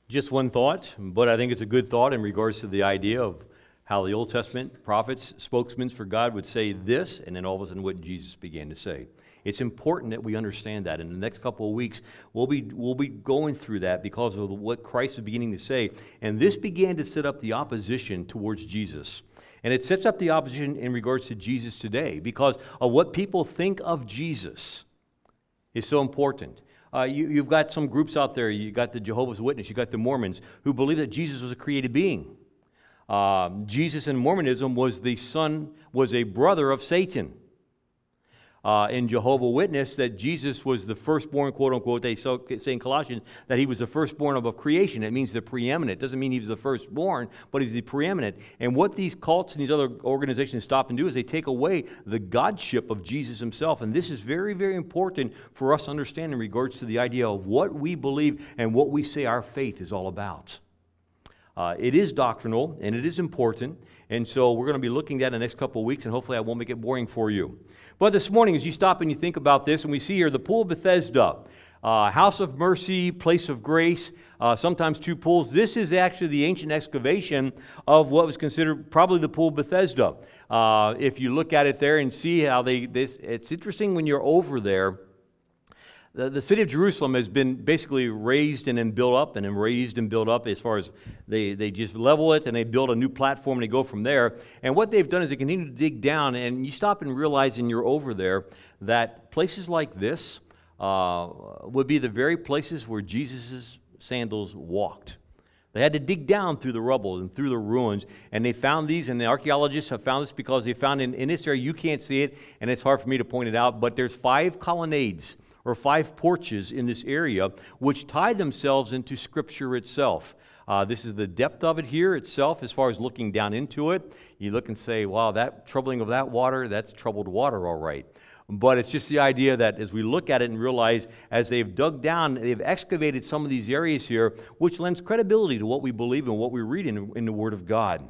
Just one thought, but I think it's a good thought in regards to the idea of how the Old Testament prophets, spokesmen for God would say this, and then all of a sudden what Jesus began to say. It's important that we understand that. In the next couple of weeks, we'll be going through that because of what Christ is beginning to say. And this began to set up the opposition towards Jesus. And it sets up the opposition in regards to Jesus today because of what people think of Jesus is so important. You've got some groups out there. You got the Jehovah's Witnesses. You got the Mormons who believe that Jesus was a created being. Jesus in Mormonism was a brother of Satan. In Jehovah's Witness, that Jesus was the firstborn, quote unquote, they say in Colossians that he was the firstborn of creation. It means the preeminent. It doesn't mean he was the firstborn, but he's the preeminent. And what these cults and these other organizations stop and do is they take away the godship of Jesus himself. And this is very, very important for us to understand in regards to the idea of what we believe and what we say our faith is all about. It is doctrinal and it is important. And so we're going to be looking at it in the next couple of weeks, and hopefully I won't make it boring for you. But this morning, as you stop and you think about this, and we see here the Pool of Bethesda, House of Mercy, Place of Grace, sometimes two pools. This is actually the ancient excavation of what was considered probably the Pool of Bethesda. If you look at it there and see how it's interesting when you're over there. The city of Jerusalem has been basically raised and then built up and then raised and built up as far as they just level it and they build a new platform and they go from there. And what they've done is they continue to dig down, and you stop and realize when you're over there that places like this would be the very places where Jesus' sandals walked. They had to dig down through the rubble and through the ruins, and they found these, and the archaeologists have found this because they found in this area, you can't see it, and it's hard for me to point it out, but there's 5 colonnades or 5 porches in this area, which tie themselves into Scripture itself. This is the depth of it here itself, as far as looking down into it. You look and say, wow, that troubling of that water, that's troubled water, all right. But it's just the idea that as we look at it and realize, as they've dug down, they've excavated some of these areas here, which lends credibility to what we believe and what we read in the Word of God.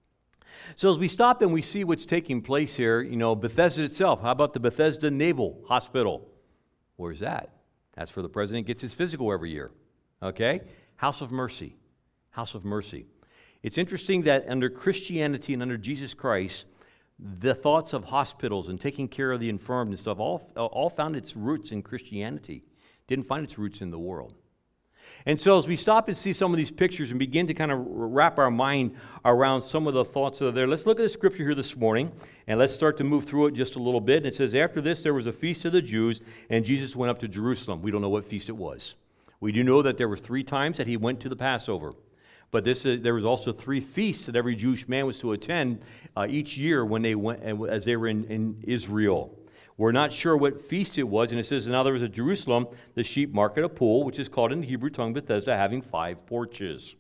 So as we stop and we see what's taking place here, Bethesda itself, how about the Bethesda Naval Hospital? Where's that? That's where the president gets his physical every year. Okay? House of Mercy. House of Mercy. It's interesting that under Christianity and under Jesus Christ, the thoughts of hospitals and taking care of the infirm and stuff all found its roots in Christianity. Didn't find its roots in the world. And so as we stop and see some of these pictures and begin to kind of wrap our mind around some of the thoughts that are there, let's look at the scripture here this morning, and let's start to move through it just a little bit. And it says, after this there was a feast of the Jews, and Jesus went up to Jerusalem. We don't know what feast it was. We do know that there were 3 times that he went to the Passover. But there was also 3 feasts that every Jewish man was to attend each year when they went, as they were in Israel. We're not sure what feast it was, and it says, now there was at Jerusalem the sheep market, a pool, which is called in the Hebrew tongue Bethesda, having 5 porches.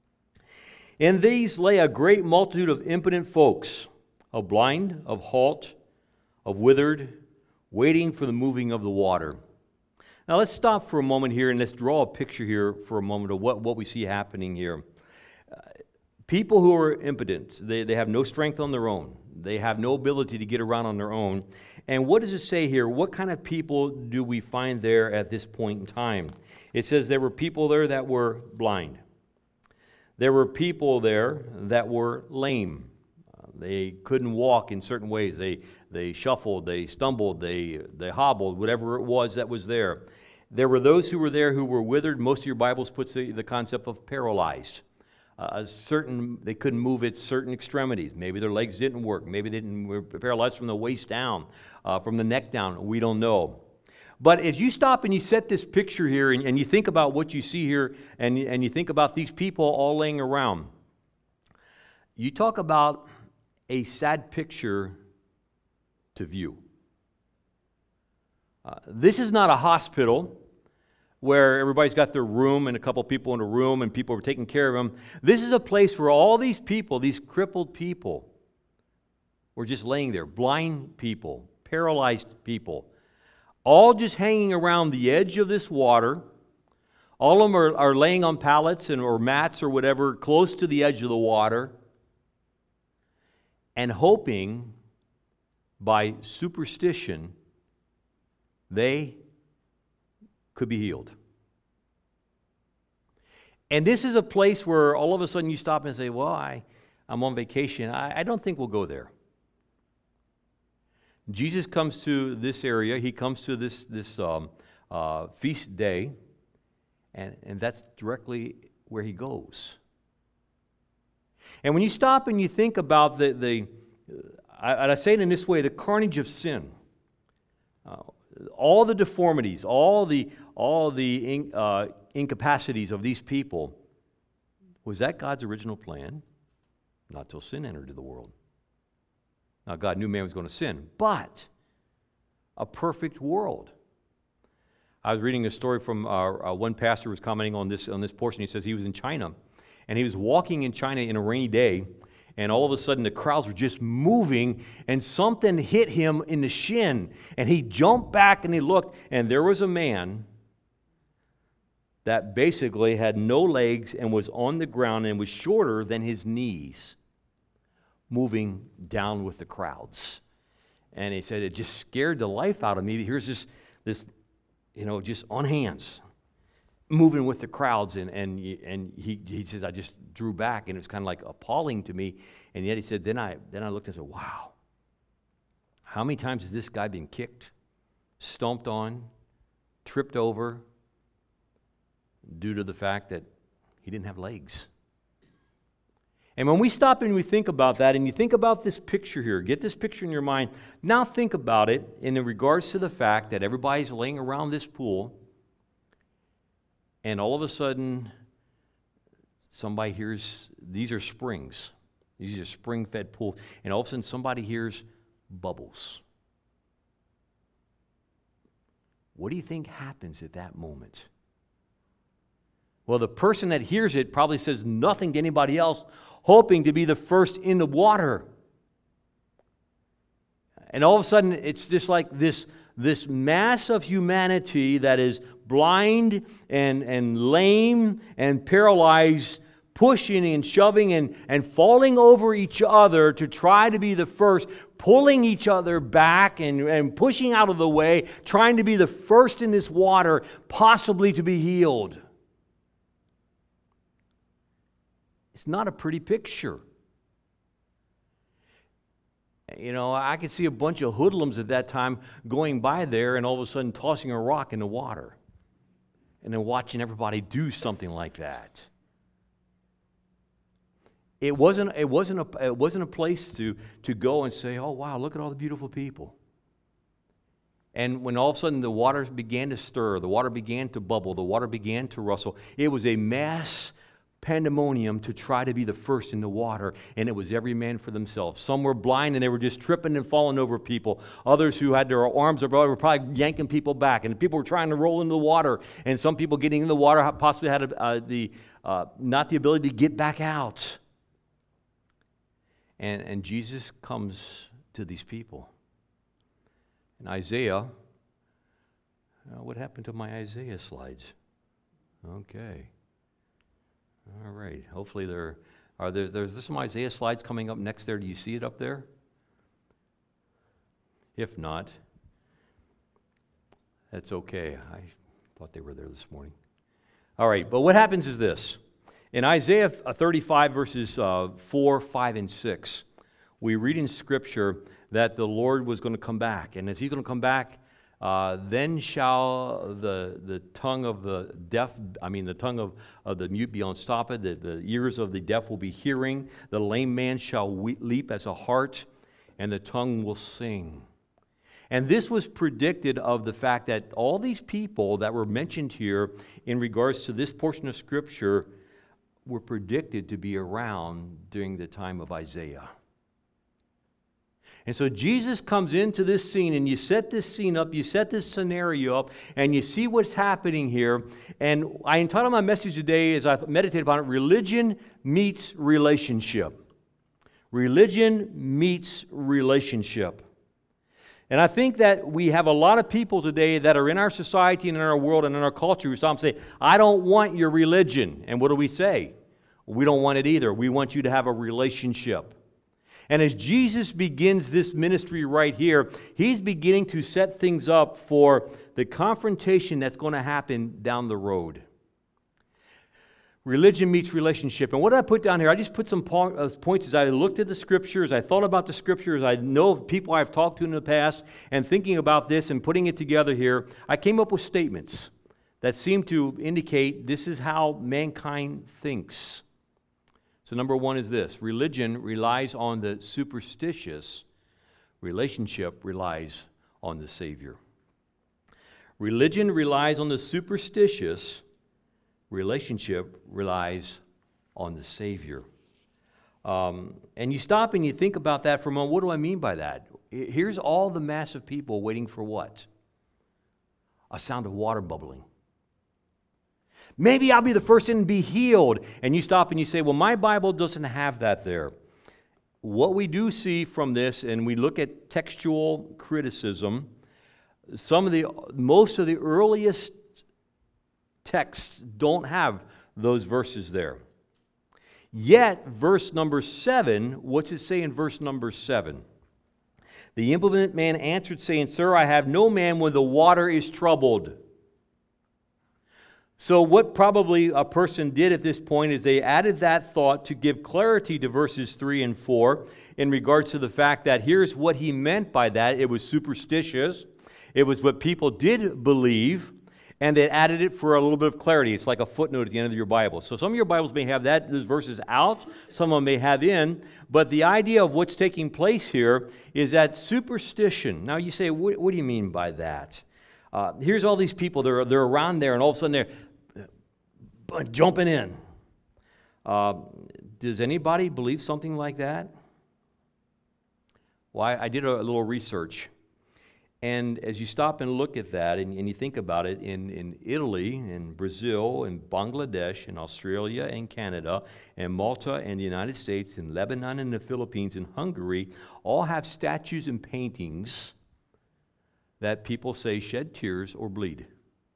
In these lay a great multitude of impotent folks, of blind, of halt, of withered, waiting for the moving of the water. Now let's stop for a moment here and let's draw a picture here for a moment of what we see happening here. People who are impotent, they have no strength on their own. They have no ability to get around on their own. And what does it say here? What kind of people do we find there at this point in time? It says there were people there that were blind. There were people there that were lame. They couldn't walk in certain ways. They shuffled, they stumbled, they hobbled, whatever it was that was there. There were those who were there who were withered. Most of your Bibles puts the concept of paralyzed. They couldn't move at certain extremities. Maybe their legs didn't work. Maybe they were paralyzed from the waist down, from the neck down. We don't know. But as you stop and you set this picture here and you think about what you see here and you think about these people all laying around, you talk about a sad picture to view. This is not a hospital where everybody's got their room and a couple people in a room and people are taking care of them. This is a place where all these people, these crippled people, were just laying there. Blind people, paralyzed people, all just hanging around the edge of this water. All of them are laying on pallets or mats or whatever close to the edge of the water and hoping by superstition they could be healed. And this is a place where all of a sudden you stop and say, well, I'm on vacation. I don't think we'll go there. Jesus comes to this area. He comes to this feast day, and that's directly where he goes. And when you stop and you think about I say it in this way, the carnage of sin, all the deformities, all the incapacities of these people, was that God's original plan? Not till sin entered into the world. Now, God knew man was going to sin, but a perfect world. I was reading a story from one pastor who was commenting on this portion. He says he was in China, and he was walking in China in a rainy day, and all of a sudden the crowds were just moving, and something hit him in the shin, and he jumped back and he looked, and there was a man that basically had no legs and was on the ground and was shorter than his knees, moving down with the crowds. And he said, it just scared the life out of me. Here's this just on hands, moving with the crowds. And he says, I just drew back, and it was kind of like appalling to me. And yet he said, then I looked and said, wow, how many times has this guy been kicked, stomped on, tripped over, due to the fact that he didn't have legs? And when we stop and we think about that, and you think about this picture here, get this picture in your mind, now think about it in regards to the fact that everybody's laying around this pool, and all of a sudden, somebody hears, these are springs. These are spring-fed pools, and all of a sudden somebody hears bubbles. What do you think happens at that moment? Well, the person that hears it probably says nothing to anybody else, hoping to be the first in the water. And all of a sudden, it's just like this mass of humanity that is blind and lame and paralyzed, pushing and shoving and falling over each other to try to be the first, pulling each other back and pushing out of the way, trying to be the first in this water, possibly to be healed. It's not a pretty picture. You know, I could see a bunch of hoodlums at that time going by there and all of a sudden tossing a rock in the water and then watching everybody do something like that. It wasn't a place to go and say, oh, wow, look at all the beautiful people. And when all of a sudden the water began to stir, the water began to bubble, the water began to rustle, it was a mass pandemonium to try to be the first in the water, and it was every man for themselves. Some were blind and they were just tripping and falling over people. Others who had their arms above were probably yanking people back, and people were trying to roll into the water, and some people getting in the water possibly had not the ability to get back out. And Jesus comes to these people. And Isaiah, what happened to my Isaiah slides? Okay. All right. Hopefully there's some Isaiah slides coming up next there. Do you see it up there? If not, that's okay. I thought they were there this morning. All right. But what happens is this. In Isaiah 35, verses 4, 5, and 6, we read in Scripture that the Lord was going to come back. And as He's going to come back, then shall the tongue of the deaf, the tongue of the mute be unstopped, the ears of the deaf will be hearing, the lame man shall leap as a hart, and the tongue will sing. And this was predicted of the fact that all these people that were mentioned here in regards to this portion of Scripture were predicted to be around during the time of Isaiah. And so Jesus comes into this scene, and you set this scene up, you set this scenario up, and you see what's happening here. And I entitled my message today, as I meditate upon it, Religion Meets Relationship. Religion meets relationship. And I think that we have a lot of people today that are in our society and in our world and in our culture who stop and say, I don't want your religion. And what do we say? We don't want it either. We want you to have a relationship. And as Jesus begins this ministry right here, He's beginning to set things up for the confrontation that's going to happen down the road. Religion meets relationship. And what did I put down here? I just put some points as I looked at the Scriptures, I thought about the Scriptures, I know of people I've talked to in the past, and thinking about this and putting it together here, I came up with statements that seem to indicate this is how mankind thinks. So number one is this: religion relies on the superstitious, relationship relies on the Savior. Religion relies on the superstitious, relationship relies on the Savior. And you stop and you think about that for a moment. What do I mean by that? Here's all the mass of people waiting for what? A sound of water bubbling. Maybe I'll be the first in to be healed. And you stop and you say, well, my Bible doesn't have that there. What we do see from this, and we look at textual criticism, most of the earliest texts don't have those verses there. Yet, verse number 7, what's it say in verse number 7? The impudent man answered, saying, Sir, I have no man when the water is troubled. So what probably a person did at this point is they added that thought to give clarity to verses 3 and 4 in regards to the fact that here's what he meant by that. It was superstitious. It was what people did believe, and they added it for a little bit of clarity. It's like a footnote at the end of your Bible. So some of your Bibles may have those verses out, some of them may have in, but the idea of what's taking place here is that superstition. Now you say, what do you mean by that? Here's all these people, they're around there, and all of a sudden they're jumping in. Does anybody believe something like that? Well, I did a little research. And as you stop and look at that, and you think about it, in Italy, in Brazil, in Bangladesh, in Australia, and Canada, and Malta, and the United States, in Lebanon, and the Philippines, and Hungary, all have statues and paintings that people say shed tears or bleed.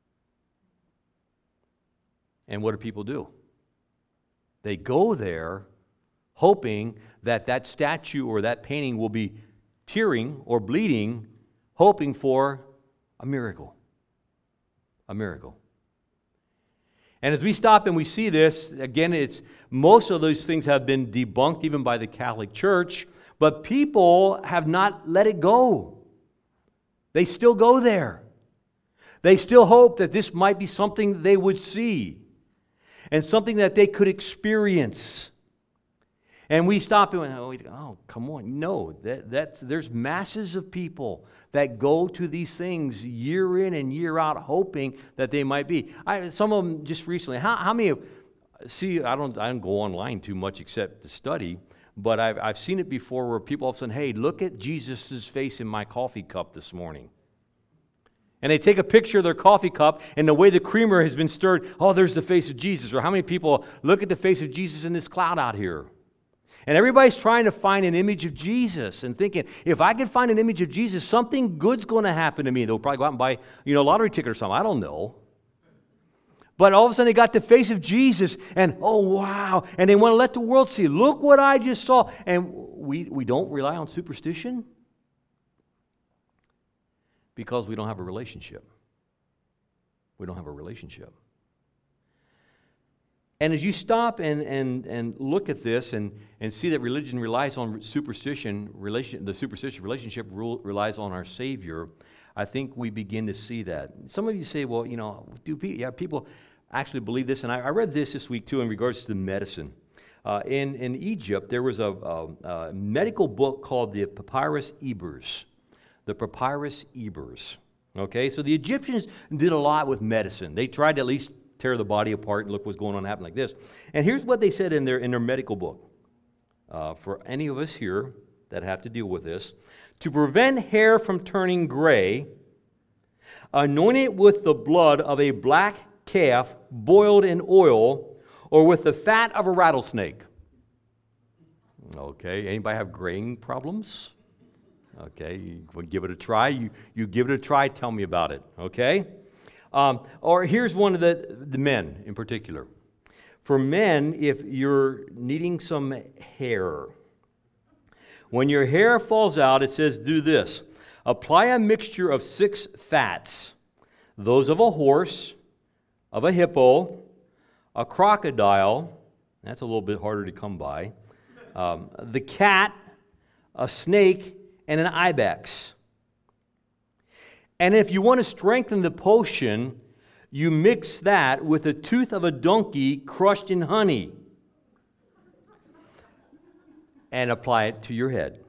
And what do people do? They go there hoping that that statue or that painting will be tearing or bleeding, hoping for a miracle. A miracle. And as we stop and we see this, again, most of those things have been debunked even by the Catholic Church, but people have not let it go. They still go there. They still hope that this might be something they would see and something that they could experience. And we stop and oh, come on. No, there's masses of people that go to these things year in and year out hoping that they might be. Some of them just recently. How many of, I don't go online too much except to study, but I've seen it before where people all of a sudden, hey, look at Jesus' face in my coffee cup this morning. And they take a picture of their coffee cup, and the way the creamer has been stirred, oh, there's the face of Jesus. Or how many people look at the face of Jesus in this cloud out here? And everybody's trying to find an image of Jesus and thinking, if I can find an image of Jesus, something good's going to happen to me. They'll probably go out and buy, a lottery ticket or something. I don't know. But all of a sudden they got the face of Jesus, and oh, wow. And they want to let the world see, look what I just saw. And we don't rely on superstition because we don't have a relationship. We don't have a relationship. And as you stop and look at this and see that religion relies on superstition, the superstitious relationship relies on our Savior, I think we begin to see that. Some of you say, well, people actually believe this? And I read this week too in regards to medicine. In Egypt, there was a medical book called the Papyrus Ebers. The Papyrus Ebers. Okay, so the Egyptians did a lot with medicine. They tried to at least tear the body apart and look what's going on happen like this. And here's what they said in their medical book. For any of us here that have to deal with this, to prevent hair from turning gray, anoint it with the blood of a black calf boiled in oil or with the fat of a rattlesnake. Okay, anybody have graying problems? Okay, you give it a try. You give it a try, tell me about it, okay? Or here's one of the men in particular. For men, if you're needing some hair, when your hair falls out, it says do this. Apply a mixture of 6 fats, those of a horse, of a hippo, a crocodile, that's a little bit harder to come by, the cat, a snake, and an ibex. And if you want to strengthen the potion, you mix that with a tooth of a donkey crushed in honey and apply it to your head.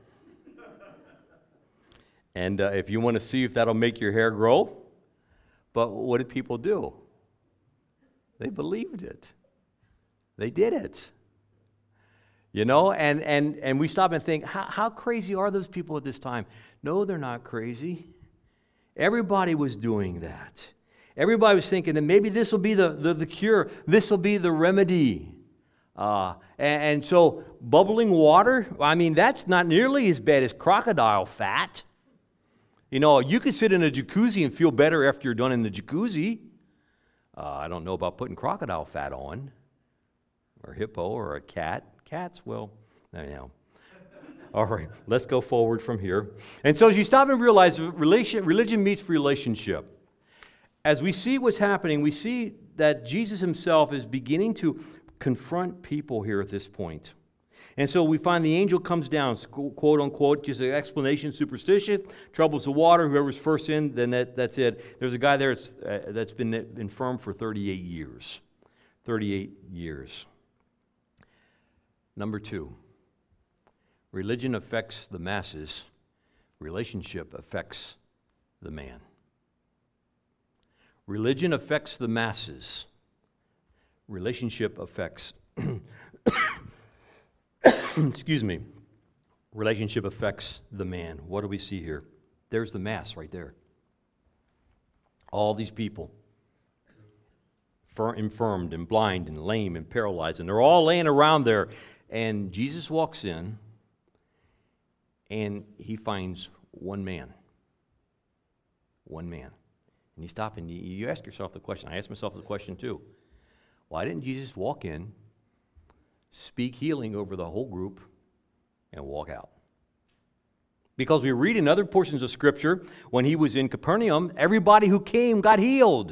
And if you want to see if that'll make your hair grow, but what did people do? They believed it. They did it. You know, and we stop and think, how crazy are those people at this time? No, they're not crazy. Everybody was doing that. Everybody was thinking that maybe this will be the cure. This will be the remedy. And so bubbling water, I mean, that's not nearly as bad as crocodile fat. You know, you can sit in a jacuzzi and feel better after you're done in the jacuzzi. I don't know about putting crocodile fat on, or hippo, or a cat. Cats, well, anyhow. All right, let's go forward from here. And so as you stop and realize religion meets relationship. As we see what's happening, we see that Jesus himself is beginning to confront people here at this point. And so we find the angel comes down, quote unquote, just an explanation, superstition, troubles the water, whoever's first in, then that's it. There's a guy there that's been infirm for 38 years. 38 years. Number 2, religion affects the masses, relationship affects the man. Religion affects the masses, relationship affects excuse me, relationship affects the man. What do we see here? There's the mass right there. All these people, infirmed and blind and lame and paralyzed, and they're all laying around there. And Jesus walks in, and he finds one man. One man. And you stop and you ask yourself the question. I asked myself the question too. Why didn't Jesus walk in, speak healing over the whole group, and walk out? Because we read in other portions of Scripture, when he was in Capernaum, everybody who came got healed.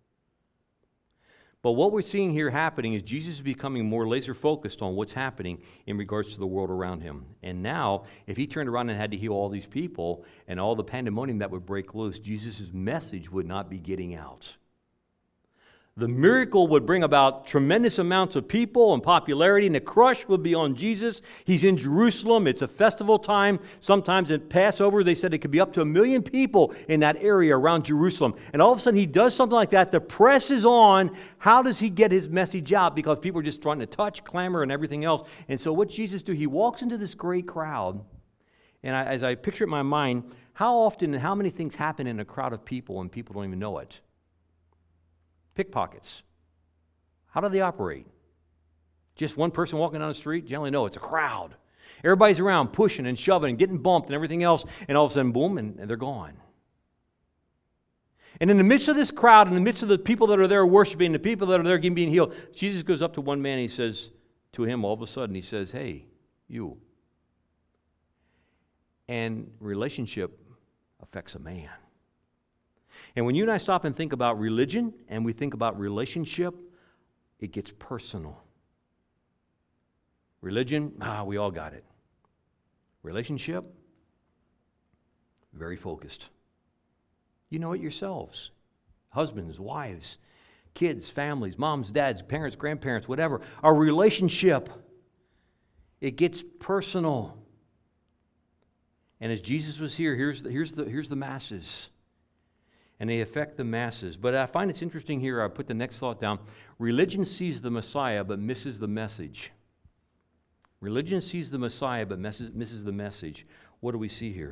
But what we're seeing here happening is Jesus is becoming more laser focused on what's happening in regards to the world around him. And now, if he turned around and had to heal all these people and all the pandemonium that would break loose, Jesus' message would not be getting out. The miracle would bring about tremendous amounts of people and popularity, and the crush would be on Jesus. He's in Jerusalem. It's a festival time. Sometimes at Passover, they said it could be up to 1 million people in that area around Jerusalem. And all of a sudden, he does something like that. The press is on. How does he get his message out? Because people are just trying to touch, clamor, and everything else. And so what Jesus do, he walks into this great crowd. And as I picture it in my mind, how often and how many things happen in a crowd of people and people don't even know it? Pickpockets. How do they operate? Just one person walking down the street? Generally, no, it's a crowd. Everybody's around pushing and shoving and getting bumped and everything else, and all of a sudden, boom, and they're gone. And in the midst of this crowd, in the midst of the people that are there worshiping, the people that are there being healed, Jesus goes up to one man and he says to him, all of a sudden, he says, "Hey, you." And relationship affects a man. And when you and I stop and think about religion and we think about relationship, it gets personal. Religion, we all got it. Relationship, very focused. You know it yourselves. Husbands, wives, kids, families, moms, dads, parents, grandparents, whatever. Our relationship, it gets personal. And as Jesus was here, here's the masses. And they affect the masses. But I find it's interesting here, I put the next thought down. Religion sees the Messiah but misses the message. Religion sees the Messiah but misses the message. What do we see here?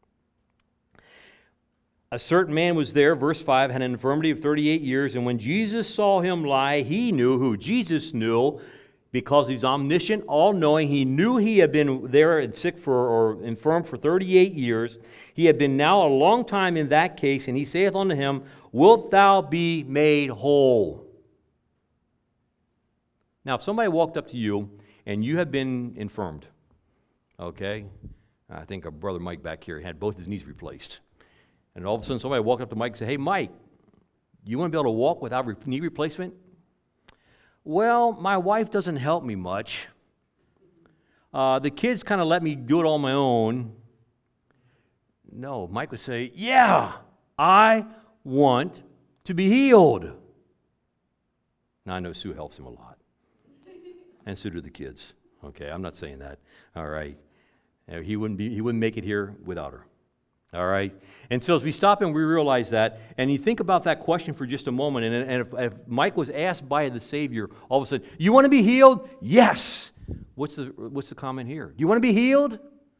A certain man was there, verse 5, had an infirmity of 38 years, and when Jesus saw him lie, he knew who Jesus knew, because he's omniscient, all-knowing. He knew he had been there and sick or infirm for 38 years. He had been now a long time in that case, and he saith unto him, Wilt thou be made whole? Now, if somebody walked up to you and you had been infirmed, okay? I think our brother Mike back here had both his knees replaced. And all of a sudden somebody walked up to Mike and said, "Hey, Mike, you want to be able to walk without knee replacement?" well, my wife doesn't help me much. The kids kind of let me do it on my own. No, Mike would say, yeah, I want to be healed. Now, I know Sue helps him a lot. And so do the kids. Okay, I'm not saying that. All right. He wouldn't make it here without her. All right. And so as we stop and we realize that, and you think about that question for just a moment, and if Mike was asked by the Savior, all of a sudden, you want to be healed? Yes. What's the comment here? Do you want to be healed?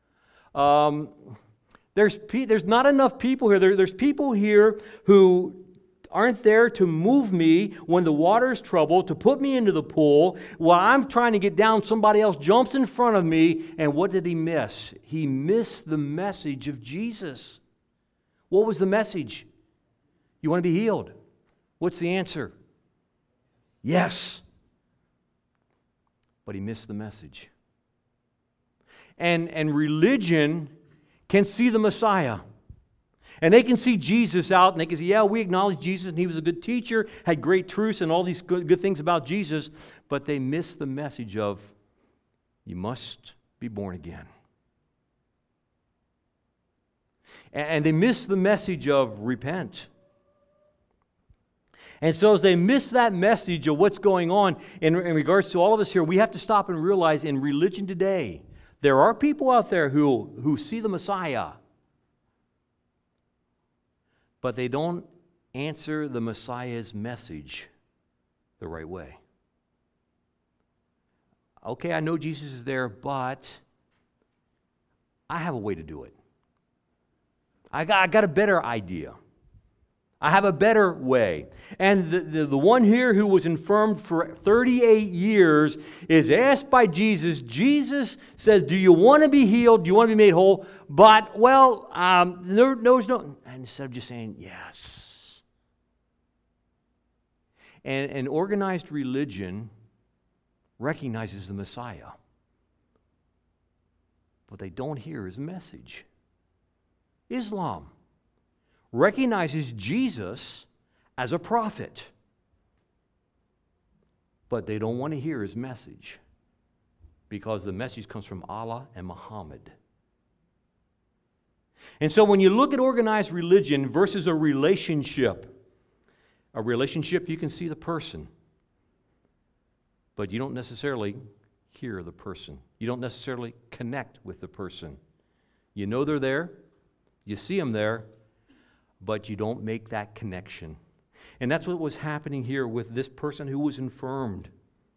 There's not enough people here. There's people here who aren't there to move me when the water's troubled, to put me into the pool. While I'm trying to get down, somebody else jumps in front of me, and what did he miss? He missed the message of Jesus. What was the message? You want to be healed? What's the answer? Yes. But he missed the message. And religion can see the Messiah. And they can see Jesus out, and they can say, yeah, we acknowledge Jesus, and he was a good teacher, had great truths and all these good things about Jesus, but they miss the message of, you must be born again. And they miss the message of repent. And so as they miss that message of what's going on in regards to all of us here, we have to stop and realize in religion today, there are people out there who see the Messiah, but they don't answer the Messiah's message the right way. Okay, I know Jesus is there, but I have a way to do it. I got a better idea. I have a better way. And the one here who was infirmed for 38 years is asked by Jesus. Jesus says, do you want to be healed? Do you want to be made whole? But, well, there's no... And instead of just saying, yes. And organized religion recognizes the Messiah. But they don't hear his message. Islam recognizes Jesus as a prophet, but they don't want to hear his message because the message comes from Allah and Muhammad. And so when you look at organized religion versus a relationship you can see the person, but you don't necessarily hear the person. You don't necessarily connect with the person. You know they're there, you see them there, but you don't make that connection. And that's what was happening here with this person who was infirmed.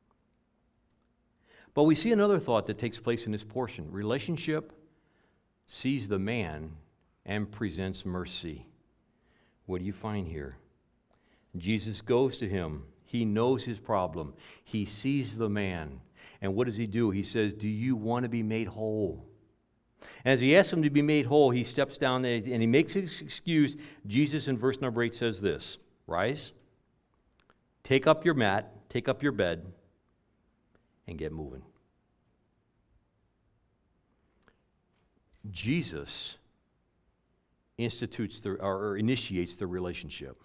But we see another thought that takes place in this portion. Relationship sees the man and presents mercy. What do you find here? Jesus goes to him. He knows his problem. He sees the man. And what does he do? He says, do you want to be made whole? And as he asks him to be made whole, he steps down there and he makes his excuse. Jesus in verse number 8 says this, rise, take up your mat, take up your bed, and get moving. Jesus initiates the relationship.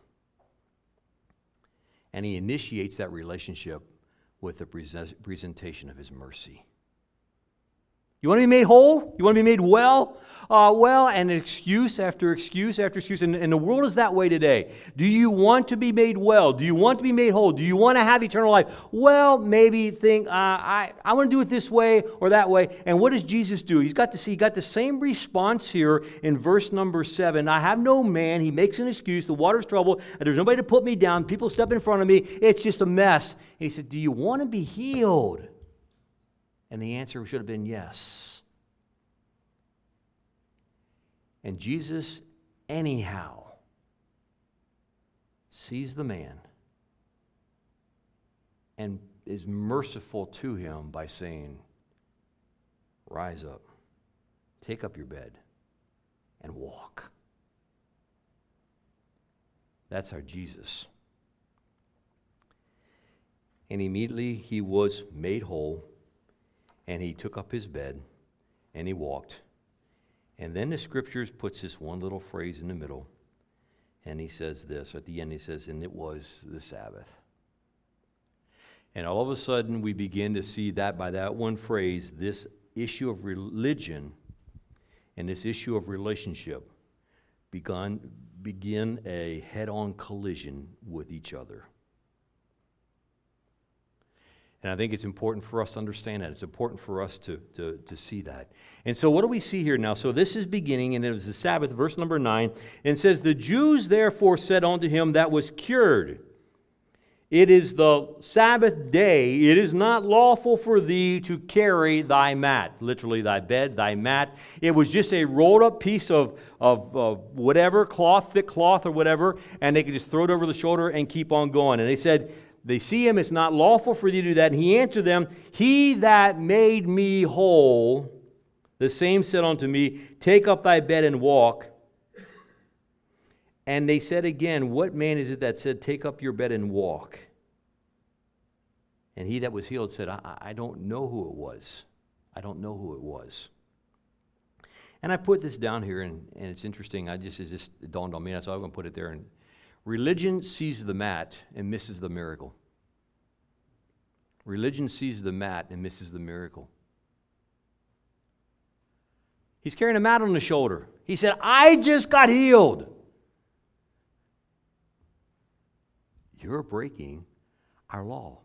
And he initiates that relationship with the presentation of his mercy. You want to be made whole? You want to be made well? And excuse after excuse after excuse. And the world is that way today. Do you want to be made well? Do you want to be made whole? Do you want to have eternal life? Well, maybe think, I want to do it this way or that way. And what does Jesus do? He got the same response here in verse number 7. I have no man. He makes an excuse. The water's troubled. There's nobody to put me down. People step in front of me. It's just a mess. And he said, do you want to be healed? And the answer should have been yes. And Jesus, anyhow, sees the man and is merciful to him by saying, rise up, take up your bed, and walk. That's our Jesus. And immediately he was made whole. And he took up his bed, and he walked. And then the Scriptures puts this one little phrase in the middle, and he says this. At the end he says, and it was the Sabbath. And all of a sudden, we begin to see that by that one phrase, this issue of religion and this issue of relationship begin a head-on collision with each other. And I think it's important for us to understand that. It's important for us to see that. And so what do we see here now? So this is beginning, and it was the Sabbath, verse number 9, and it says, "The Jews therefore said unto him that was cured, It is the Sabbath day. It is not lawful for thee to carry thy mat." Literally, thy bed, thy mat. It was just a rolled up piece of whatever, cloth, thick cloth or whatever, and they could just throw it over the shoulder and keep on going. And they said, they see him, it's not lawful for thee to do that. And he answered them, "He that made me whole, the same said unto me, Take up thy bed and walk." And they said again, "What man is it that said, Take up your bed and walk?" And he that was healed said, I don't know who it was. I don't know who it was. And I put this down here, and it's interesting. It just dawned on me, so I'm going to put it there. And religion sees the mat and misses the miracle. Religion sees the mat and misses the miracle. He's carrying a mat on his shoulder. He said, "I just got healed." You're breaking our law.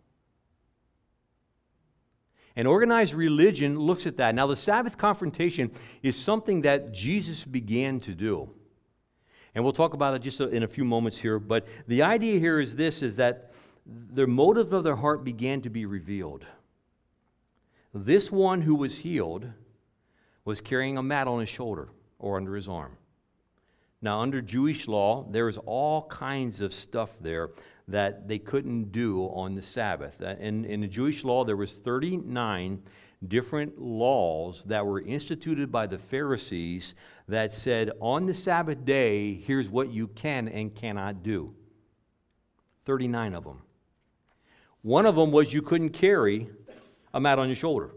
And organized religion looks at that. Now, the Sabbath confrontation is something that Jesus began to do. And we'll talk about it just in a few moments here. But the idea here is this, is that the motive of their heart began to be revealed. This one who was healed was carrying a mat on his shoulder or under his arm. Now, under Jewish law, there is all kinds of stuff there that they couldn't do on the Sabbath. In the Jewish law, there was 39 different laws that were instituted by the Pharisees that said, on the Sabbath day, here's what you can and cannot do. 39 of them. One of them was you couldn't carry a mat on your shoulder.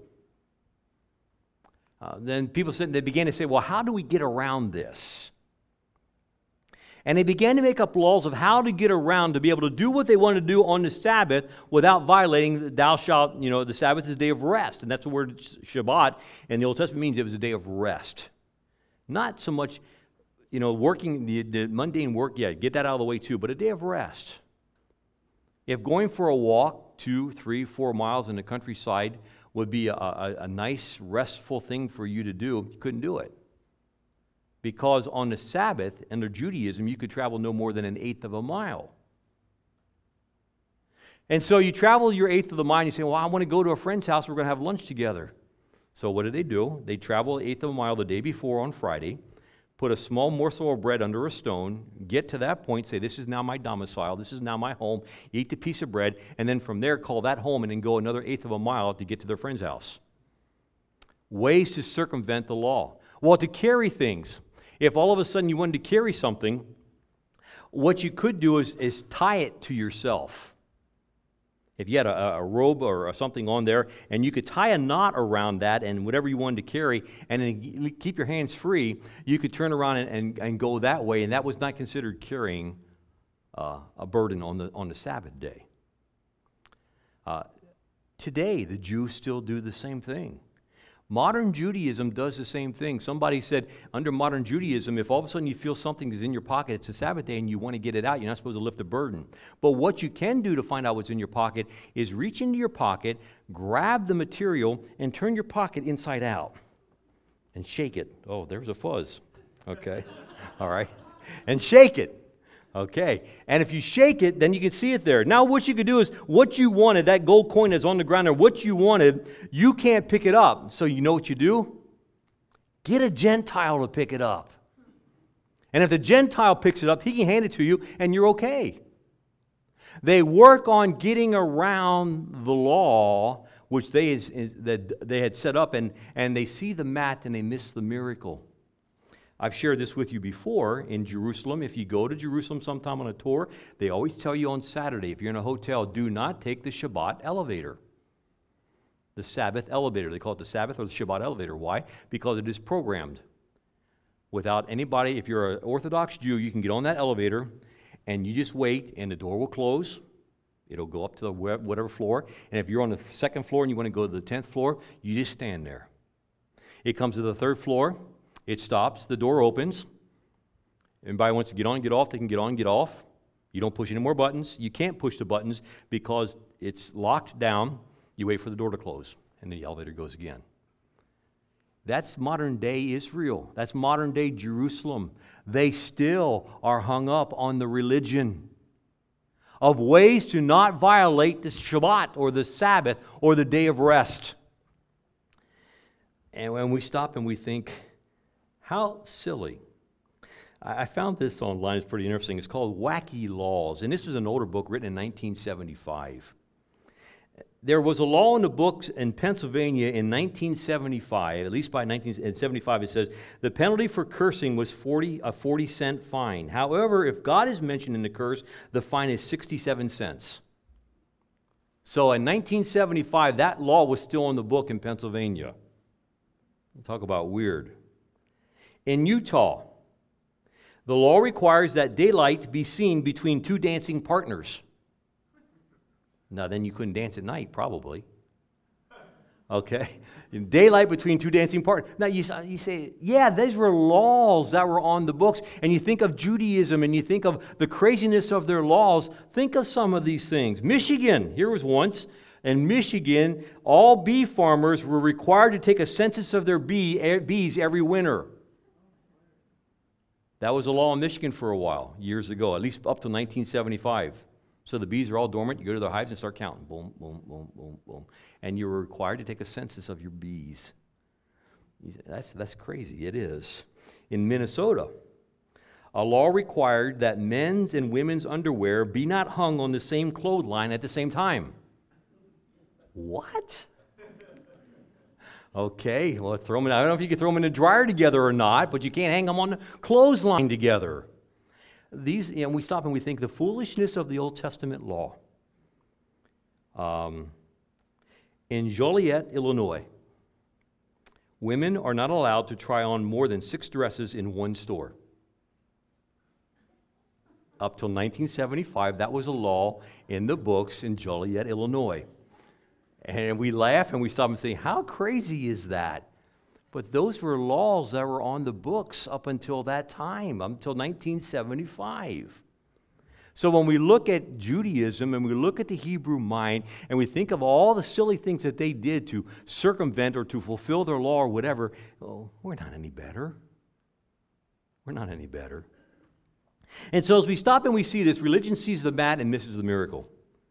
Then people they began to say, well, how do we get around this? And they began to make up laws of how to get around to be able to do what they wanted to do on the Sabbath without violating thou shalt, the Sabbath is a day of rest. And that's the word Shabbat in the Old Testament means it was a day of rest. Not so much, working the mundane work, get that out of the way too, but a day of rest. If going for a walk 2, 3, 4 miles in the countryside would be a nice, restful thing for you to do, you couldn't do it. Because on the Sabbath, under Judaism, you could travel no more than 1/8 of a mile. And so you travel your 1/8 of the mile, and you say, well, I want to go to a friend's house, we're going to have lunch together. So what do? They travel 1/8 of a mile the day before on Friday, put a small morsel of bread under a stone, get to that point, say, this is now my domicile, this is now my home, eat the piece of bread, and then from there call that home and then go another 1/8 of a mile to get to their friend's house. Ways to circumvent the law. Well, to carry things. If all of a sudden you wanted to carry something, what you could do is tie it to yourself. If you had a robe or something on there, and you could tie a knot around that and whatever you wanted to carry, and then keep your hands free, you could turn around and go that way, and that was not considered carrying a burden on the Sabbath day. Today, the Jews still do the same thing. Modern Judaism does the same thing. Somebody said, under modern Judaism, if all of a sudden you feel something is in your pocket, it's a Sabbath day, and you want to get it out, you're not supposed to lift a burden. But what you can do to find out what's in your pocket is reach into your pocket, grab the material, and turn your pocket inside out. And shake it. Oh, there's a fuzz. Okay. All right. And shake it. Okay, and if you shake it, then you can see it there. Now what you could do is, what you wanted, that gold coin that's on the ground there, what you wanted, you can't pick it up. So you know what you do? Get a Gentile to pick it up. And if the Gentile picks it up, he can hand it to you, and you're okay. They work on getting around the law, which they had set up, and they see the mat and they miss the miracle. I've shared this with you before in Jerusalem. If you go to Jerusalem sometime on a tour, they always tell you on Saturday, if you're in a hotel, do not take the Shabbat elevator. The Sabbath elevator. They call it the Sabbath or the Shabbat elevator. Why? Because it is programmed. Without anybody, if you're an Orthodox Jew, you can get on that elevator and you just wait and the door will close. It'll go up to the whatever floor. And if you're on the second floor and you want to go to the 10th floor, you just stand there. It comes to the 3rd floor. It stops. The door opens. Everybody wants to get on and get off. They can get on and get off. You don't push any more buttons. You can't push the buttons because it's locked down. You wait for the door to close, and the elevator goes again. That's modern day Israel. That's modern day Jerusalem. They still are hung up on the religion of ways to not violate the Shabbat or the Sabbath or the day of rest. And when we stop and we think, how silly. I found this online. It's pretty interesting. It's called Wacky Laws. And this was an older book written in 1975. There was a law in the books in Pennsylvania in 1975, at least by 1975, it says, the penalty for cursing was a 40-cent fine. However, if God is mentioned in the curse, the fine is 67 cents. So in 1975, that law was still in the book in Pennsylvania. Talk about weird. In Utah, the law requires that daylight be seen between 2 dancing partners. Now, then you couldn't dance at night, probably. Okay? Daylight between 2 dancing partners. Now, you say, yeah, these were laws that were on the books. And you think of Judaism and you think of the craziness of their laws. Think of some of these things. Michigan, here was once. In Michigan, all bee farmers were required to take a census of their bees every winter. That was a law in Michigan for a while, years ago, at least up to 1975. So the bees are all dormant. You go to their hives and start counting. Boom, boom, boom, boom, boom. And you were required to take a census of your bees. That's crazy. It is. In Minnesota, a law required that men's and women's underwear be not hung on the same clothesline at the same time. What? Okay, well, throw them in. I don't know if you can throw them in the dryer together or not, but you can't hang them on the clothesline together. These, we stop and we think the foolishness of the Old Testament law. In Joliet, Illinois, women are not allowed to try on more than 6 dresses in one store. Up till 1975, that was a law in the books in Joliet, Illinois. And we laugh and we stop and say, how crazy is that? But those were laws that were on the books up until that time, until 1975. So when we look at Judaism and we look at the Hebrew mind and we think of all the silly things that they did to circumvent or to fulfill their law or whatever, we're not any better. We're not any better. And so as we stop and we see this, religion sees the mat and misses the miracle.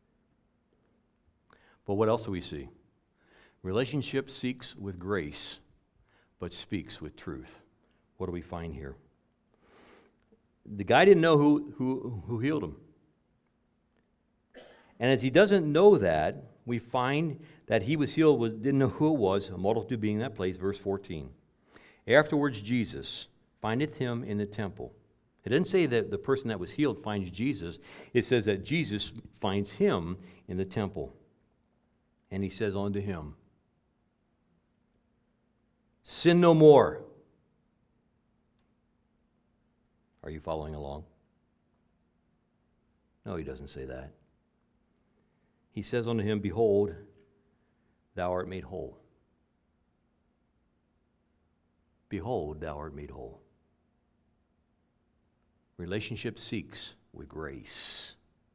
But what else do we see? Relationship seeks with grace, but speaks with truth. What do we find here? The guy didn't know who healed him. And as he doesn't know that, we find that he was healed, didn't know who it was, a multitude being in that place, verse 14. Afterwards, Jesus findeth him in the temple. It didn't say that the person that was healed finds Jesus. It says that Jesus finds him in the temple. And he says unto him, sin no more. Are you following along? No, he doesn't say that. He says unto him, behold, thou art made whole. Behold, thou art made whole. Relationship seeks with grace,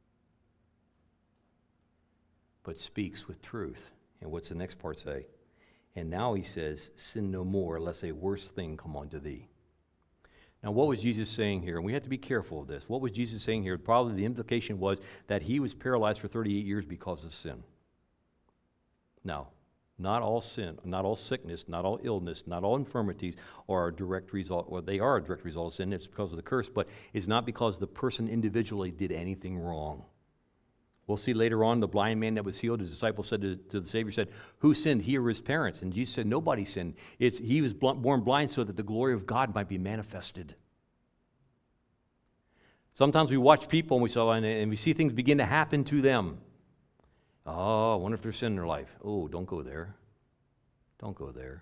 but speaks with truth. And what's the next part say? And now he says, sin no more, lest a worse thing come unto thee. Now, what was Jesus saying here? And we have to be careful of this. What was Jesus saying here? Probably the implication was that he was paralyzed for 38 years because of sin. Now, not all sin, not all sickness, not all illness, not all infirmities are a direct result, or they are a direct result of sin. It's because of the curse, but it's not because the person individually did anything wrong. We'll see later on the blind man that was healed, his disciples said to the Savior, said, who sinned, he or his parents? And Jesus said, nobody sinned. He was born blind so that the glory of God might be manifested. Sometimes we watch people and we see things begin to happen to them. Oh, I wonder if there's sin in their life. Oh, don't go there. Don't go there.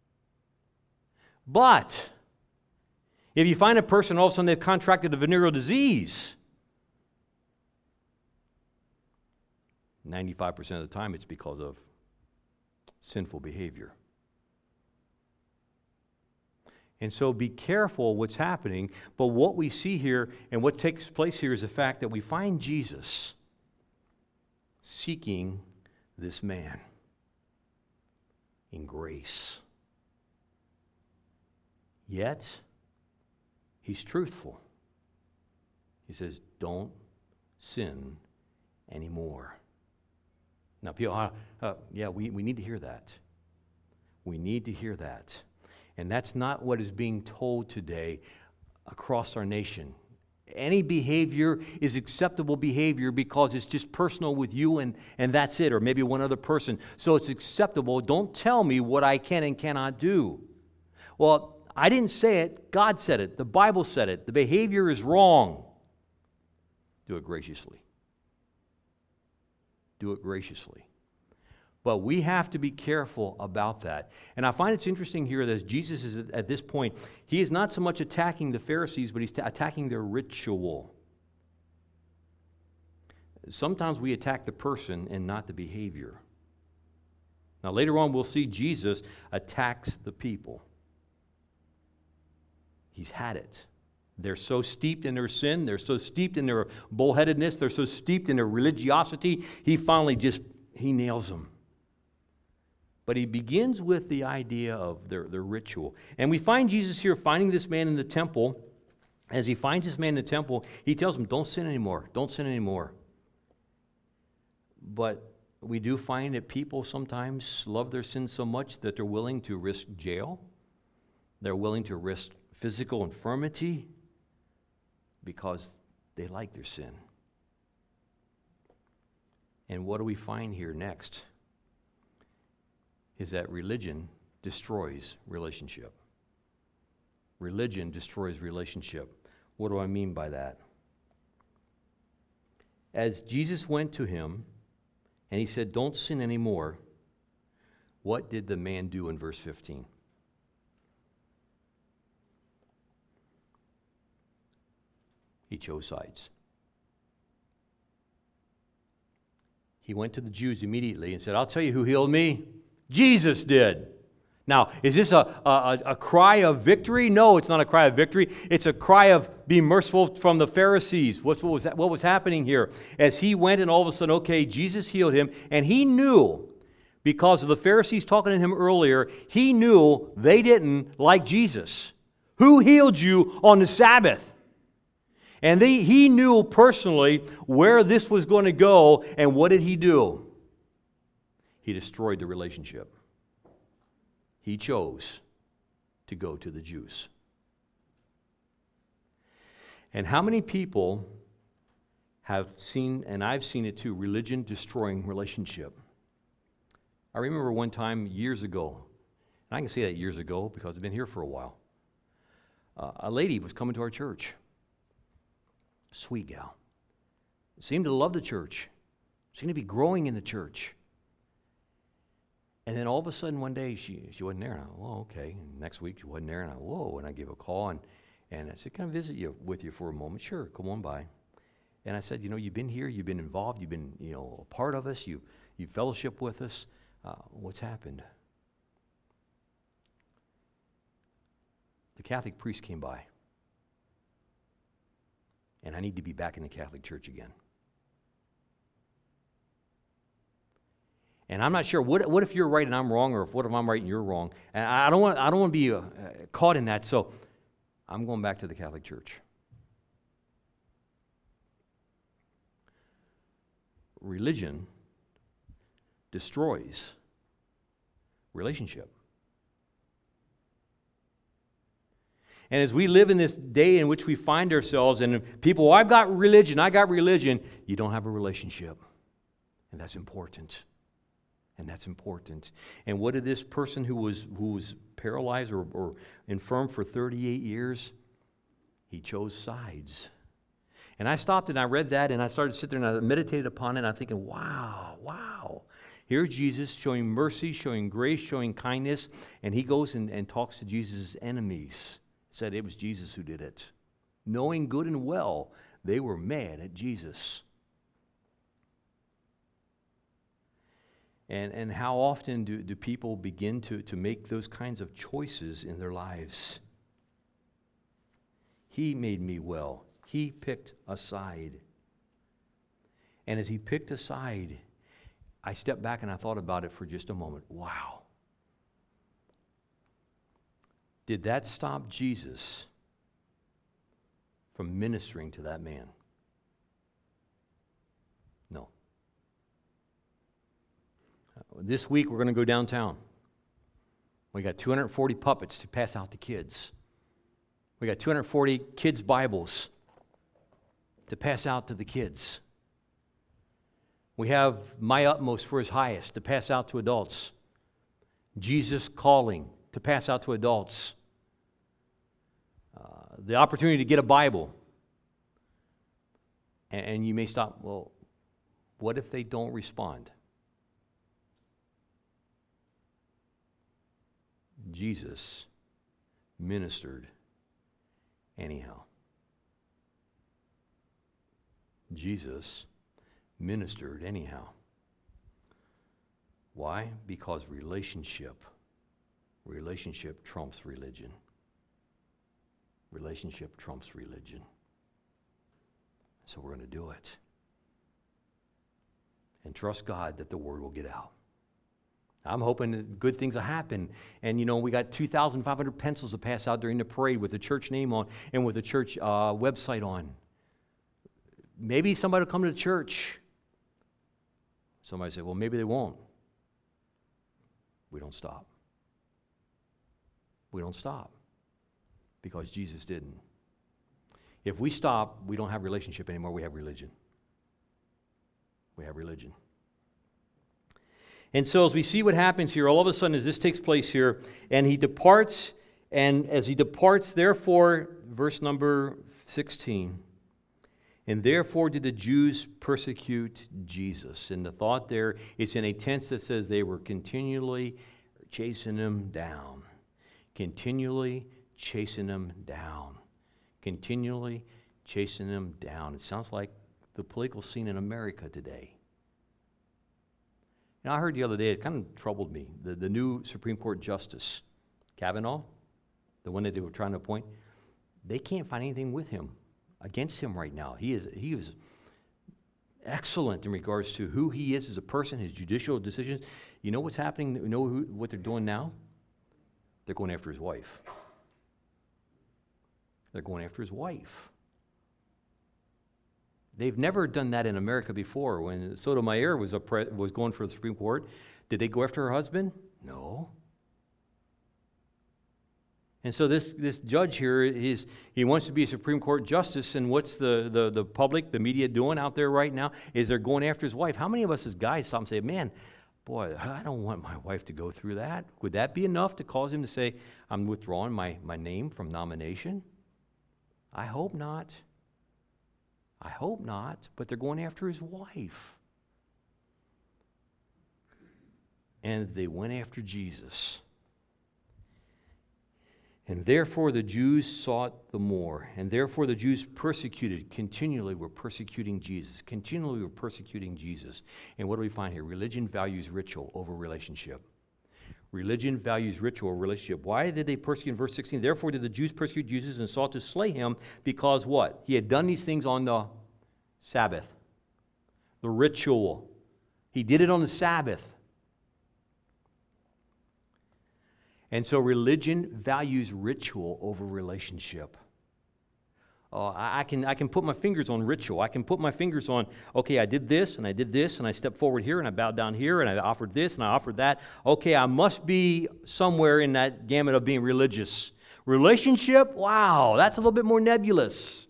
But if you find a person, all of a sudden they've contracted a venereal disease, 95% of the time, it's because of sinful behavior. And so be careful what's happening. But what we see here and what takes place here is the fact that we find Jesus seeking this man in grace. Yet, he's truthful. He says, don't sin anymore. Now, people, we need to hear that. We need to hear that. And that's not what is being told today across our nation. Any behavior is acceptable behavior because it's just personal with you and that's it, or maybe one other person. So it's acceptable. Don't tell me what I can and cannot do. Well, I didn't say it. God said it. The Bible said it. The behavior is wrong. Do it graciously. Do it graciously. But we have to be careful about that. And I find it's interesting here that Jesus is at this point, he is not so much attacking the Pharisees, but he's attacking their ritual. Sometimes we attack the person and not the behavior. Now later on we'll see Jesus attacks the people. He's had it. They're so steeped in their sin, they're so steeped in their bullheadedness, they're so steeped in their religiosity, he finally he nails them. But he begins with the idea of their ritual. And we find Jesus here finding this man in the temple. As he finds this man in the temple, he tells him, don't sin anymore. Don't sin anymore. But we do find that people sometimes love their sin so much that they're willing to risk jail. They're willing to risk physical infirmity because they like their sin. And what do we find here next? Is that religion destroys relationship. Religion destroys relationship. What do I mean by that? As Jesus went to him and he said, don't sin anymore, what did the man do in verse 15? He chose sides. He went to the Jews immediately and said, I'll tell you who healed me. Jesus did. Now, is this a cry of victory? No, it's not a cry of victory. It's a cry of be merciful from the Pharisees. What was happening here? As he went and all of a sudden, okay, Jesus healed him, and he knew, because of the Pharisees talking to him earlier, he knew they didn't like Jesus. Who healed you on the Sabbath? And he knew personally where this was going to go, and what did he do? He destroyed the relationship. He chose to go to the Jews. And how many people have seen, and I've seen it too, religion destroying relationship? I remember one time years ago, and I can say that years ago because I've been here for a while, a lady was coming to our church. Sweet gal. Seemed to love the church. Seemed to be growing in the church. And then all of a sudden one day she wasn't there. And I, well, okay. And next week she wasn't there. And I, whoa. And I gave a call and I said, can I visit you with you for a moment? Sure, come on by. And I said, you've been here, you've been involved, you've been, a part of us, you fellowship with us. What's happened? The Catholic priest came by. And I need to be back in the Catholic Church again. And I'm not sure, what if you're right and I'm wrong, or what if I'm right and you're wrong? And I don't want to be caught in that, so I'm going back to the Catholic Church. Religion destroys relationship. And as we live in this day in which we find ourselves, and people, well, I got religion, you don't have a relationship. And that's important. And that's important. And what did this person who was paralyzed or infirm for 38 years? He chose sides. And I stopped and I read that and I started to sit there and I meditated upon it and I'm thinking, wow. Here's Jesus showing mercy, showing grace, showing kindness, and he goes and talks to Jesus' enemies. Said it was Jesus who did it. Knowing good and well, they were mad at Jesus. And how often do people begin to make those kinds of choices in their lives? He made me well. He picked a side. And as he picked a side, I stepped back and I thought about it for just a moment. Wow. Did that stop Jesus from ministering to that man? No. This week we're going to go downtown. We got 240 puppets to pass out to kids. We got 240 kids' Bibles to pass out to the kids. We have My Utmost for His Highest to pass out to adults. Jesus Calling to pass out to adults. The opportunity to get a Bible. And you may stop, well, what if they don't respond? Jesus ministered anyhow. Jesus ministered anyhow. Why? Because relationship trumps religion. Relationship trumps religion. So we're going to do it. And trust God that the word will get out. I'm hoping that good things will happen. And, we got 2,500 pencils to pass out during the parade with the church name on and with the church website on. Maybe somebody will come to the church. Somebody say, well, maybe they won't. We don't stop. We don't stop. Because Jesus didn't. If we stop, we don't have relationship anymore. We have religion. We have religion. And so as we see what happens here, all of a sudden as this takes place here, and he departs, and as he departs, therefore, verse number 16, and therefore did the Jews persecute Jesus. And the thought there is in a tense that says they were continually chasing him down. Continually chasing him down. Continually chasing him down. It sounds like the political scene in America today. Now, I heard the other day, it kind of troubled me, the new Supreme Court Justice, Kavanaugh, the one that they were trying to appoint, they can't find anything with him, against him right now. He is excellent in regards to who he is as a person, his judicial decisions. You know what's happening? You know what they're doing now? They're going after his wife. They're going after his wife. They've never done that in America before. When Sotomayor was going for the Supreme Court, did they go after her husband? No. And so this judge here, he wants to be a Supreme Court justice, and what's the public, the media doing out there right now is they're going after his wife. How many of us as guys stop and say, man, boy, I don't want my wife to go through that. Would that be enough to cause him to say, I'm withdrawing my name from nomination? I hope not. I hope not, but they're going after his wife. And they went after Jesus. And therefore the Jews sought the more. And therefore the Jews continually were persecuting Jesus. Continually were persecuting Jesus. And what do we find here? Religion values ritual over relationship. Religion values ritual over relationship. Why did they persecute in verse 16? Therefore did the Jews persecute Jesus and sought to slay him because what? He had done these things on the Sabbath. The ritual. He did it on the Sabbath. And so religion values ritual over relationship. I can put my fingers on ritual. I can put my fingers on, okay, I did this, and I stepped forward here, and I bowed down here, and I offered this, and I offered that. Okay, I must be somewhere in that gamut of being religious. Relationship, wow, that's a little bit more nebulous.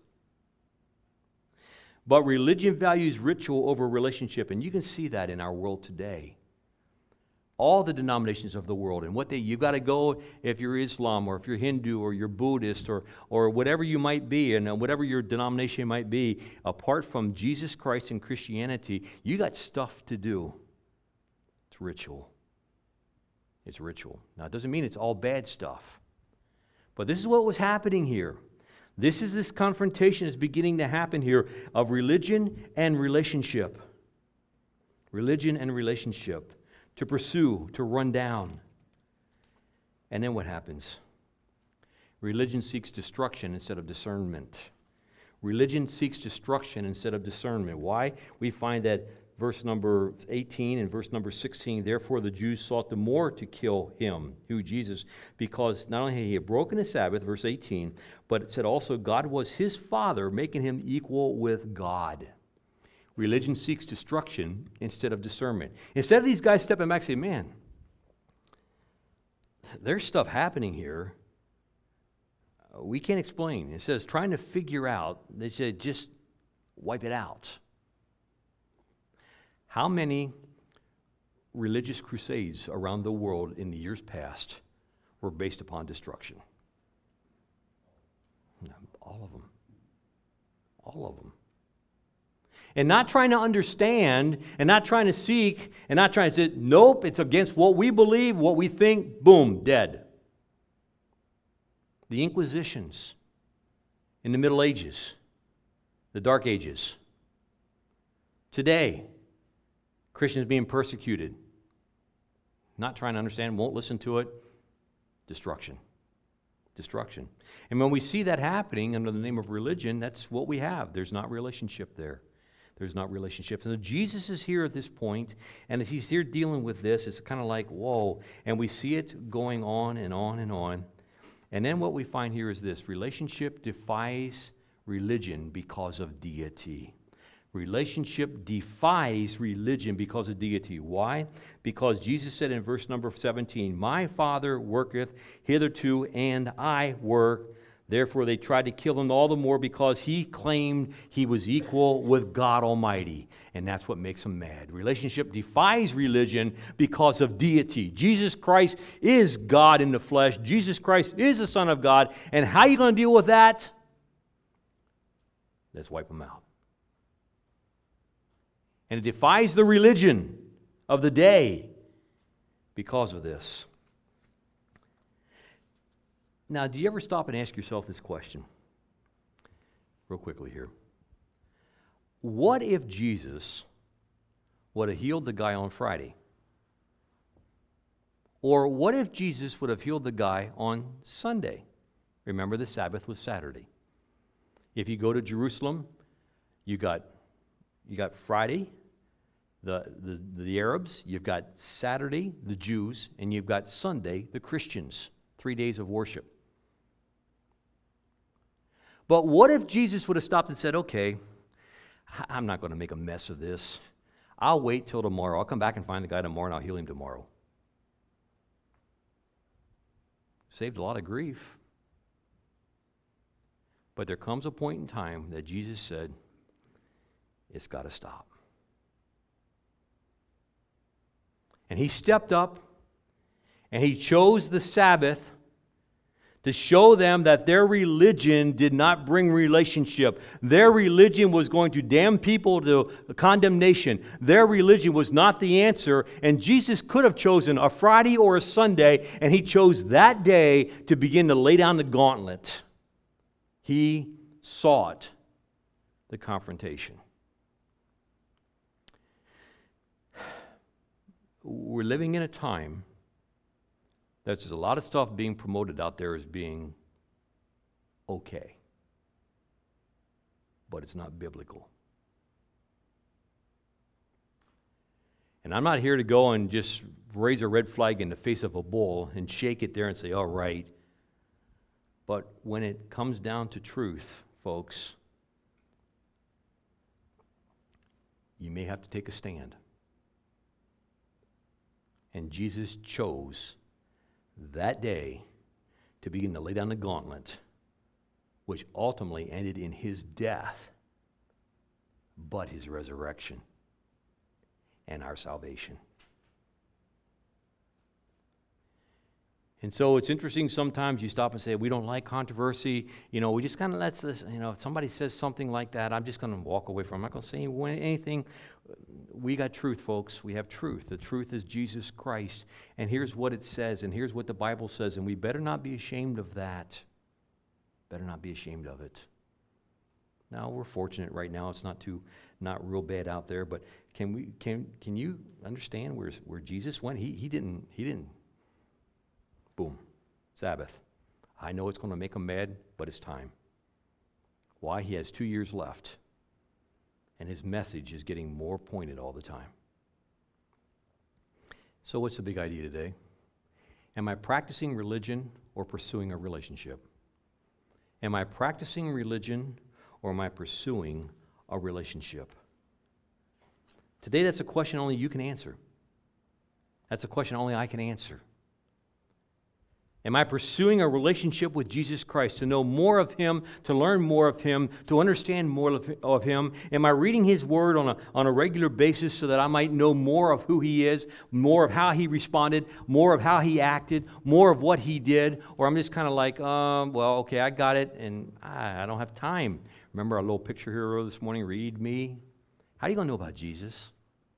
But religion values ritual over relationship, and you can see that in our world today. All the denominations of the world, and you've got to go if you're Islam or if you're Hindu or you're Buddhist or whatever you might be, and whatever your denomination might be, apart from Jesus Christ and Christianity, you got stuff to do. It's ritual. It's ritual. Now, it doesn't mean it's all bad stuff. But this is what was happening here. This confrontation is beginning to happen here of religion and relationship. Religion and relationship. to pursue, to run down. And then what happens? Religion seeks destruction instead of discernment. Religion seeks destruction instead of discernment. Why? We find that verse number 18 and verse number 16, therefore the Jews sought the more to kill him, who Jesus, because not only had he broken the Sabbath, verse 18, but it said also God was his father, making him equal with God. Religion seeks destruction instead of discernment. Instead of these guys stepping back and saying, man, there's stuff happening here we can't explain. It says trying to figure out, they said just wipe it out. How many religious crusades around the world in the years past were based upon destruction? All of them. All of them. And not trying to understand, and not trying to seek, and not trying to say, nope, it's against what we believe, what we think, boom, dead. The Inquisitions in the Middle Ages, the Dark Ages. Today, Christians being persecuted, not trying to understand, won't listen to it, destruction. Destruction. And when we see that happening under the name of religion, that's what we have. There's not relationship there. There's not relationship. So Jesus is here at this point, and as he's here dealing with this, it's kind of like, whoa. And we see it going on and on and on. And then what we find here is this: relationship defies religion because of deity. Relationship defies religion because of deity. Why? Because Jesus said in verse number 17, my Father worketh hitherto, and I work. Therefore they tried to kill him all the more because he claimed he was equal with God Almighty. And that's what makes him mad. Relationship defies religion because of deity. Jesus Christ is God in the flesh. Jesus Christ is the Son of God. And how are you going to deal with that? Let's wipe him out. And it defies the religion of the day because of this. Now, do you ever stop and ask yourself this question? Real quickly here. What if Jesus would have healed the guy on Friday? Or what if Jesus would have healed the guy on Sunday? Remember, the Sabbath was Saturday. If you go to Jerusalem, you got Friday, the Arabs, you've got Saturday, the Jews, and you've got Sunday, the Christians. 3 days of worship. But what if Jesus would have stopped and said, okay, I'm not going to make a mess of this. I'll wait till tomorrow. I'll come back and find the guy tomorrow and I'll heal him tomorrow. Saved a lot of grief. But there comes a point in time that Jesus said, it's got to stop. And he stepped up and he chose the Sabbath to show them that their religion did not bring relationship. Their religion was going to damn people to condemnation. Their religion was not the answer. And Jesus could have chosen a Friday or a Sunday, and he chose that day to begin to lay down the gauntlet. He sought the confrontation. We're living in a time there's a lot of stuff being promoted out there as being okay. But it's not biblical. And I'm not here to go and just raise a red flag in the face of a bull and shake it there and say, all right. But when it comes down to truth, folks, you may have to take a stand. And Jesus chose that day to begin to lay down the gauntlet, which ultimately ended in his death, but his resurrection and our salvation. And so it's interesting, sometimes you stop and say, we don't like controversy. We just kind of let this, if somebody says something like that, I'm just going to walk away from it. I'm not going to say anything. We got truth, folks. We have truth. The truth is Jesus Christ. And here's what it says, and here's what the Bible says, and we better not be ashamed of that. Better not be ashamed of it. Now, we're fortunate right now. It's not too not real bad out there, but can you understand where Jesus went? He didn't, boom, Sabbath. I know it's going to make him mad, but it's time. Why? He has 2 years left, and his message is getting more pointed all the time. So what's the big idea today? Am I practicing religion or pursuing a relationship? Am I practicing religion or am I pursuing a relationship? Today, that's a question only you can answer. That's a question only I can answer. Am I pursuing a relationship with Jesus Christ to know more of Him, to learn more of Him, to understand more of Him? Am I reading His Word on a regular basis so that I might know more of who He is, more of how He responded, more of how He acted, more of what He did? Or I'm just kind of like, well, okay, I got it, and I don't have time. Remember our little picture here earlier this morning, read me? How are you going to know about Jesus?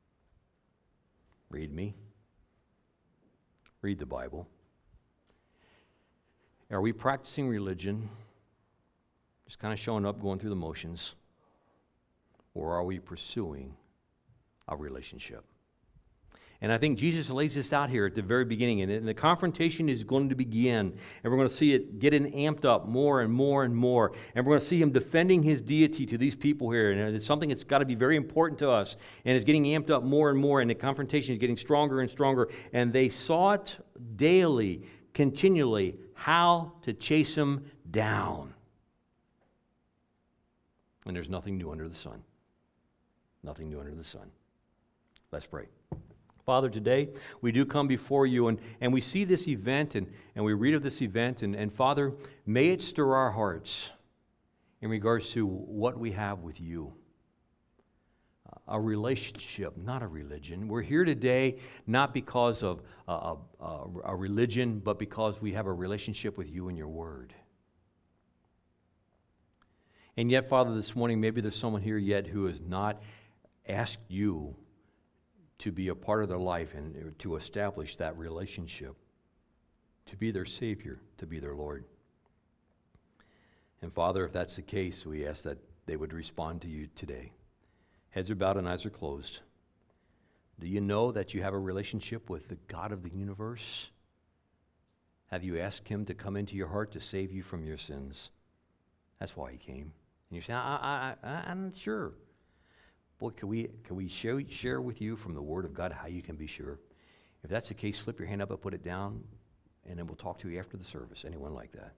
Read me. Read the Bible. Are we practicing religion, just kind of showing up, going through the motions, or are we pursuing a relationship? And I think Jesus lays this out here at the very beginning, and the confrontation is going to begin, and we're going to see it getting amped up more and more and more, and we're going to see Him defending His deity to these people here, and it's something that's got to be very important to us, and it's getting amped up more and more, and the confrontation is getting stronger and stronger, and they sought daily, continually, how to chase Him down. And there's nothing new under the sun. Nothing new under the sun. Let's pray. Father, today we do come before you and we see this event and we read of this event. And Father, may it stir our hearts in regards to what we have with you. A relationship, not a religion. We're here today not because of a religion, but because we have a relationship with you and your word. And yet, Father, this morning, maybe there's someone here yet who has not asked you to be a part of their life and to establish that relationship, to be their Savior, to be their Lord. And Father, if that's the case, we ask that they would respond to you today. Heads are bowed and eyes are closed. Do you know that you have a relationship with the God of the universe? Have you asked Him to come into your heart to save you from your sins? That's why He came. And you say, I'm not sure. Boy, can we share with you from the Word of God how you can be sure? If that's the case, slip your hand up and put it down, and then we'll talk to you after the service. Anyone like that?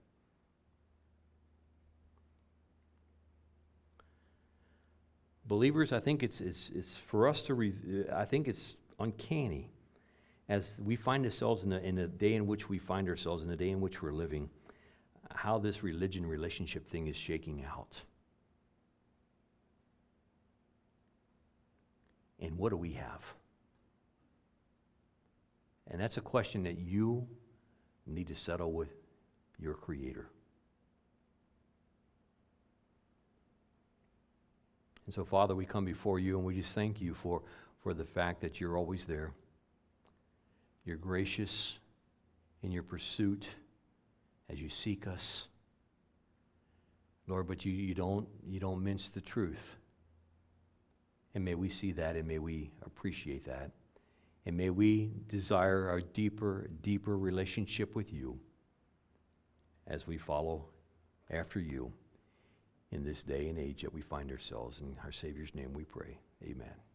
Believers, I think it's for us to. I think it's uncanny, as we find ourselves in the day in which we find ourselves, in the day in which we're living, how this religion relationship thing is shaking out. And what do we have? And that's a question that you need to settle with your Creator. And so, Father, we come before you and we just thank you for the fact that you're always there. You're gracious in your pursuit as you seek us. Lord, but you don't mince the truth. And may we see that and may we appreciate that. And may we desire a deeper relationship with you as we follow after you in this day and age that we find ourselves. In our Savior's name we pray. Amen.